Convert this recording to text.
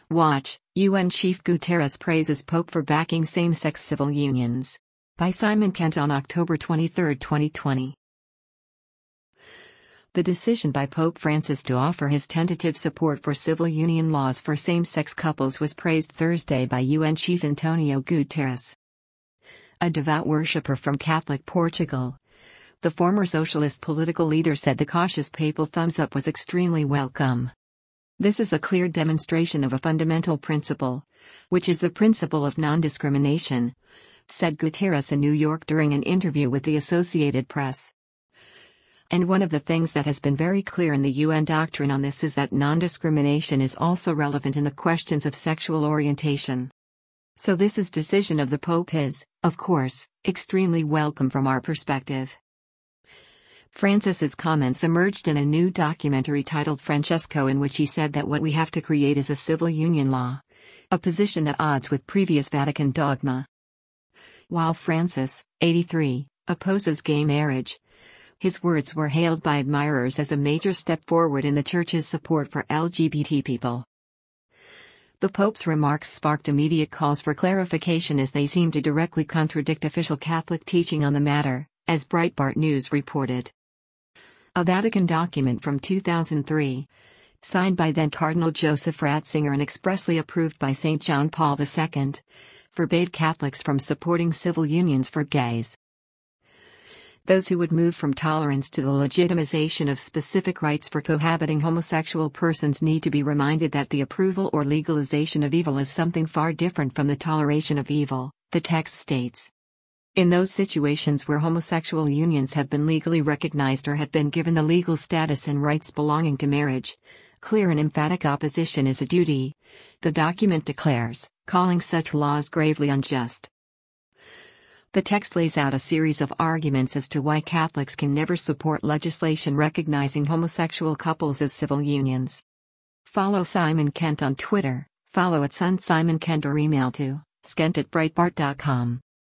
Watch, UN Chief Guterres praises Pope for backing same-sex civil unions. By Simon Kent on October 23, 2020. The decision by Pope Francis to offer his tentative support for civil union laws for same-sex couples was praised Thursday by UN Chief Antonio Guterres. A devout worshipper from Catholic Portugal, the former socialist political leader said the cautious papal thumbs-up was extremely welcome. This is a clear demonstration of a fundamental principle, which is the principle of non-discrimination, said Guterres in New York during an interview with the Associated Press. And one of the things that has been very clear in the UN doctrine on this is that non-discrimination is also relevant in the questions of sexual orientation. So this decision of the Pope is, of course, extremely welcome from our perspective. Francis's comments emerged in a new documentary titled Francesco, in which he said that what we have to create is a civil union law, a position at odds with previous Vatican dogma. While Francis, 83, opposes gay marriage, his words were hailed by admirers as a major step forward in the Church's support for LGBT people. The Pope's remarks sparked immediate calls for clarification as they seem to directly contradict official Catholic teaching on the matter, as Breitbart News reported. A Vatican document from 2003, signed by then Cardinal Joseph Ratzinger and expressly approved by St. John Paul II, forbade Catholics from supporting civil unions for gays. Those who would move from tolerance to the legitimization of specific rights for cohabiting homosexual persons need to be reminded that the approval or legalization of evil is something far different from the toleration of evil, the text states. In those situations where homosexual unions have been legally recognized or have been given the legal status and rights belonging to marriage, clear and emphatic opposition is a duty, the document declares, calling such laws gravely unjust. The text lays out a series of arguments as to why Catholics can never support legislation recognizing homosexual couples as civil unions. Follow Simon Kent on Twitter, follow @SunSimonKent or email to skent@breitbart.com.